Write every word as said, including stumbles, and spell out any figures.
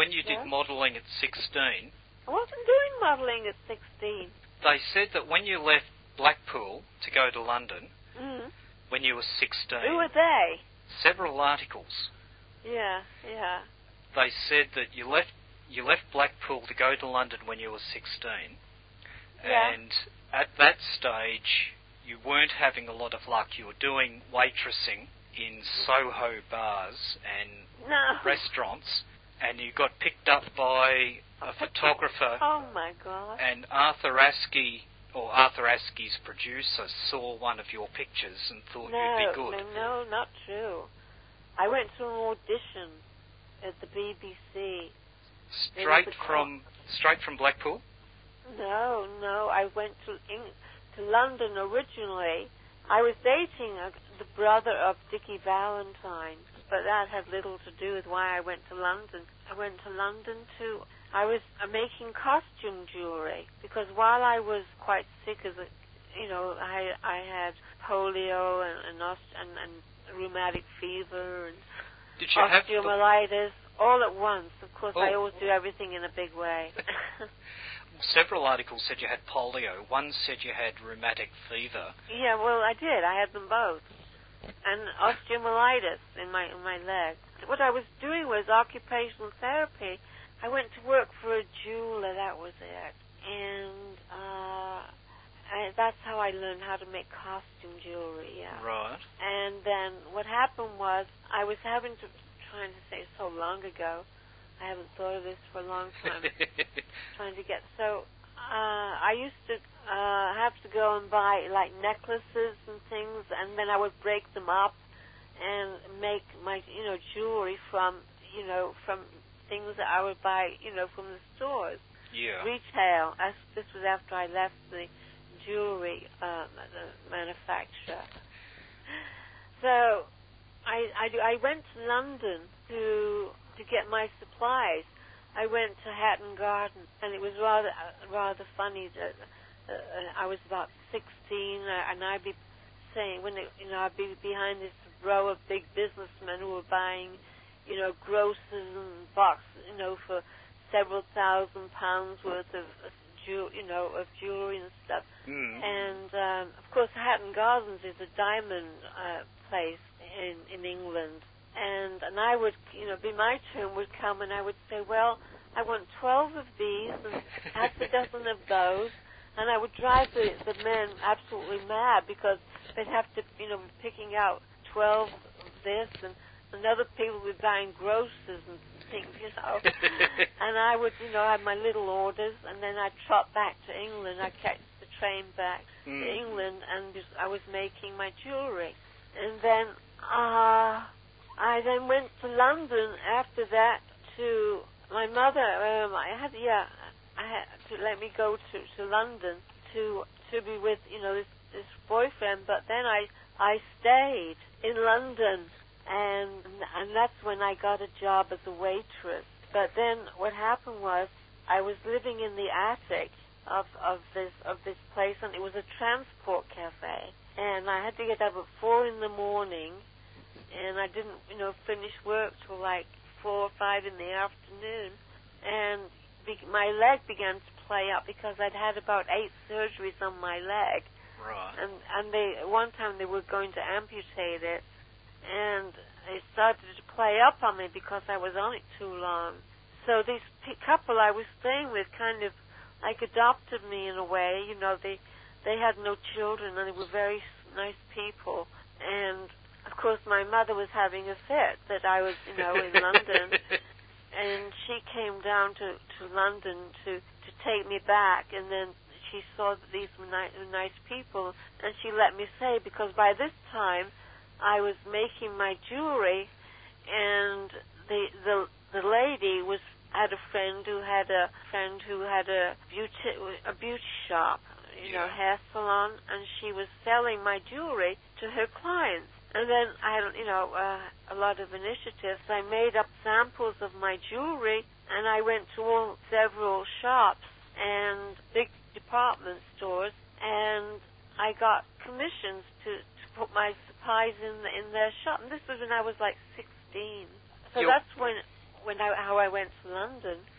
when you yeah. did modelling at sixteen... I wasn't doing modelling at sixteen. They said that when you left Blackpool to go to London, Mm. when you were sixteen... Who were they? Several articles. Yeah, yeah. They said that you left you left Blackpool to go to London when you were sixteen, Yeah. and at that stage you weren't having a lot of luck. You were doing waitressing in Soho bars and No. restaurants, and you got picked up by a photographer, Oh my God. and Arthur Askey, or Arthur Askey's producer, saw one of your pictures and thought No, you'd be good. no, no, not true. I went to an audition at the B B C. Straight It was a from straight from Blackpool? No, no. I went to Eng- to London originally. I was dating a, the brother of Dickie Valentine, but that had little to do with why I went to London. I went to London to. I was uh, making costume jewelry because while I was quite sick as a, you know, I I had polio and and, ost- and, and rheumatic fever and Did you have the, osteomyelitis all at once. Of course, Oh. I always do everything in a big way. several articles said you had polio. One said you had rheumatic fever. Yeah, well, I did. I had them both. And osteomyelitis in my in my leg. What I was doing was occupational therapy. I went to work for a jeweler, that was it. And uh, I, that's how I learned how to make costume jewelry, yeah. Right. And then what happened was I was having to, trying to say so long ago, I haven't thought of this for a long time, trying to get, so uh, I used to uh, have to go and buy like necklaces and things, and then I would break them up and make my, you know, jewelry from, you know, from things that I would buy, you know, from the stores. Yeah. Retail. As, this was after I left the jewelry uh, manufacturer. So I, I, I went to London to to get my supplies. I went to Hatton Garden, and it was rather uh, rather funny that uh, I was about sixteen, uh, and I'd be saying when it, you know I'd be behind this row of big businessmen who were buying, you know, grocers and boxes, you know, for several thousand pounds worth of, of Jew, you know, of jewelry and stuff. Mm. And um, of course, Hatton Gardens is a diamond uh, place in in England. And and I would, you know, be my turn would come, and I would say, well, I want twelve of these and half a dozen of those, and I would drive the the men absolutely mad because they'd have to, you know, be picking out twelve of this, and another people would be buying grocers and things, you know. And I would, you know, have my little orders, and then I'd trot back to England. I'd catch the train back mm. to England, and just, I was making my jewelry. And then uh, I then went to London after that to my mother. Um, I had, yeah, I had to let me go to, to London to to be with, you know, this this boyfriend. But then I I stayed in London. And and that's when I got a job as a waitress. But then what happened was I was living in the attic of of this of this place, and it was a transport cafe. And I had to get up at four in the morning, and I didn't, you know, finish work till like four or five in the afternoon. And be- my leg began to play up because I'd had about eight surgeries on my leg. Right. And and they one time they were going to amputate it. And it started to play up on me because I was on it too long. So this p- couple I was staying with kind of like adopted me in a way. You know, they they had no children and they were very nice people. And of course, my mother was having a fit that I was, you know, in London. And she came down to, to London to, to take me back. And then she saw that these were ni- nice people, and she let me stay because by this time I was making my jewelry, and the the the lady was had a friend who had a friend who had a beauty a beauty shop, you know, Yeah. hair salon, and she was selling my jewelry to her clients. And then I had, you know, uh, a lot of initiatives. I made up samples of my jewelry, and I went to all several shops and big department stores, and I got commissions to, to put my supplies in the, in their shop. And this was when I was like sixteen. So You're- that's when when I, how I went to London,